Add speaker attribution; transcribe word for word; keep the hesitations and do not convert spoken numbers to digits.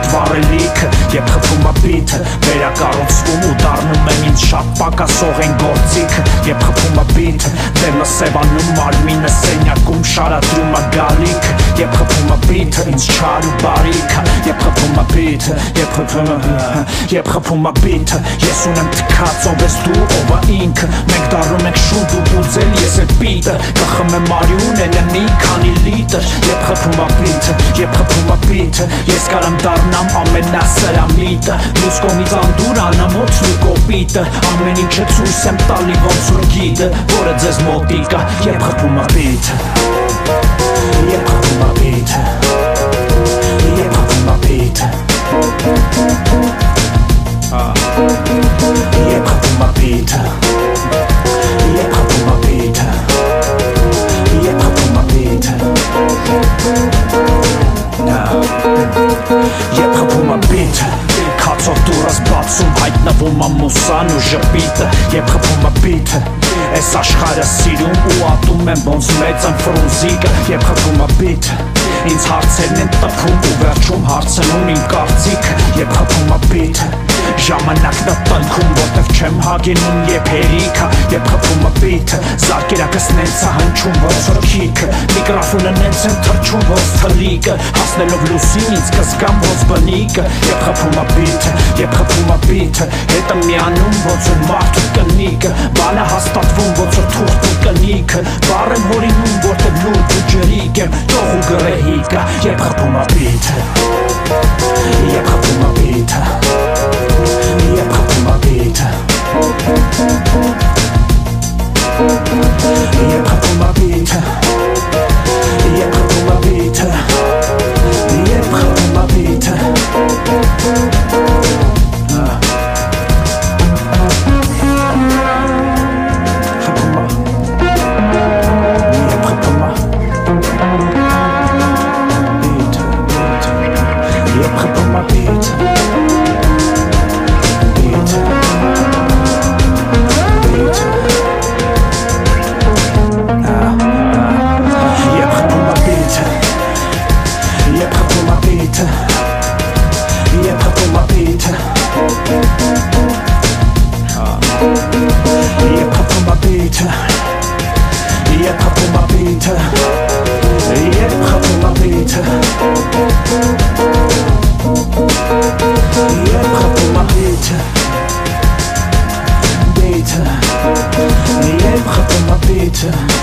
Speaker 1: այդ վառելիքը Եվ խփում ա բիթը վերակառուցվում ու դառնում եմ ինձ շատ պակասող են գործիքը Եվ խփում ա բիթը դեմը սևանում մարմինը սենյակում շարադրում ա գալիքը Եվ խփում ա բիթը ինձ չար ու բարիքը Եվ խփում ա բիթը Եվ խփում ա Եվ խփում ա բիթը Ես ունեմ թքած ով ես դու ով ա ինքը Մենք դառնում ենք շունդ ու բուծել ես էլ պիտը Կխմեմ արյուն էլ եմ մի քանի լիտր Եվ խփում ա բիթը Եվ խփում ա բիթը Ես կարամ դառնամ ամենասրամիտը Մյուս կողմից անդուր անամոթն ու կոպիտը Ամեն ինչը ցույց եմ տալի ոնց որ գիդը Որը ձեզ մոտիկ ա Եվ խփում ա բիթը Եվ խփում ա բիթը Եվ խփում ա բիթը Եվ խփում ա բիթը Եվ խփում ա բիթը Եվ խփում ա բիթը Եվ խփում ա բիթը Քացով դուրս բացում հայտնվում ա մուսան ու ժպիտը Եվ խփում ա բիթը Այս աշխարհը սիրում ու ատում եմ ոնց մեծ եմ ֆրունզիկը Եվ խփում ա բիթը Ինձ հարցերն են տպում ու վերջում հարցնում իմ կարծիքը Եվ խփում ա բիթը Ժամանակն ա տնքում որտև չեմ հագենում եվ հերիքա Եվ խփում ա բիթը Զարկերակս նենց ա հնչում ոնց որ քիքը Միկրոֆոնը նենց եմ թրջում ոնց թլիկը Հասնելով լուսին ինձ կզգամ ոնց բնիկը Եվ խփում ա բիթը Եվ խփում ա բիթը Հետը միանում ոնց որ մարդու կնիկը Բանը հաստատվում ոնց որ թուղթ ու կնիքը Բառ եմ հորինում որտև լուրջ ու ջրիկ եմ Տող ու գրեհիկա Եվ խփում ա բիթը Եվ խփում ա բիթը Եվ խփում ա բիթը Եվ խփում ա բիթը Եվ խփում ա բիթը Եվ խփում ա բիթը Խփում ա Եվ խփում ա Բիթը Եվ խփում ա բիթը Եվ խփում ա բիթը Եվ խփում ա բիթը Եվ խփում ա բիթը Եվ խփում ա բիթը Եվ խփում ա բիթը Բիթը Եվ խփում ա բիթը